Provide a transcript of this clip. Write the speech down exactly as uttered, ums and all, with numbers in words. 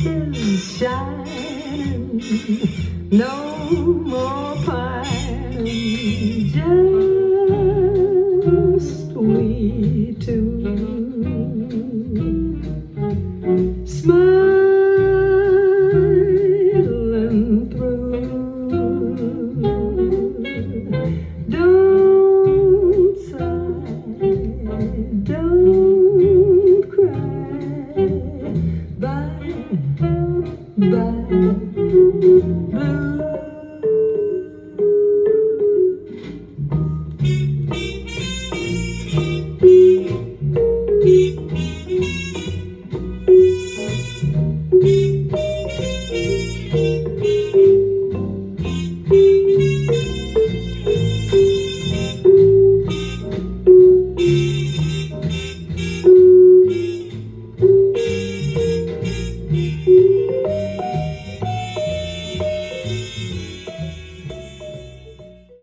is shining, no more pining, just we two. Smiling through. Don't sigh, don't cry. Bye, bye, blue.